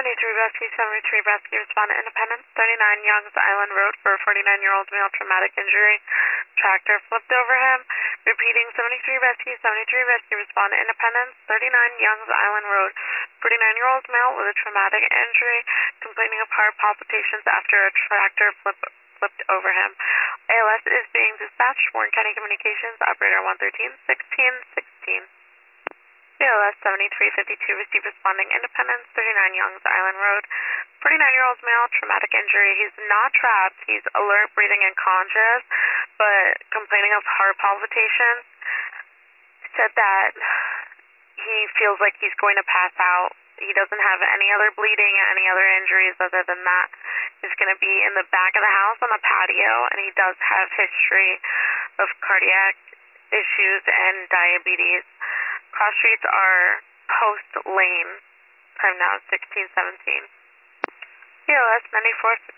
Rescue 73 Rescue responded Independence 39 Youngs Island Road for a 49-year-old male traumatic injury. Tractor flipped over him. Repeating 73 Rescue responded Independence 39 Youngs Island Road. 49-year-old male with a traumatic injury complaining of heart palpitations after a tractor flipped over him. ALS is being dispatched. Warren County Communications, operator 113-1616. ALS 7352 received responding Independence 39 Youngs Island Road. 49-year-old male, traumatic injury. He's not trapped. He's alert, breathing, and conscious, but complaining of heart palpitations. Said that he feels like he's going to pass out. He doesn't have any other bleeding, any other injuries other than that. He's going to be in the back of the house on the patio, and he does have history of cardiac issues and diabetes. Cross streets are Post Lane. Time now 16:17. CLS 94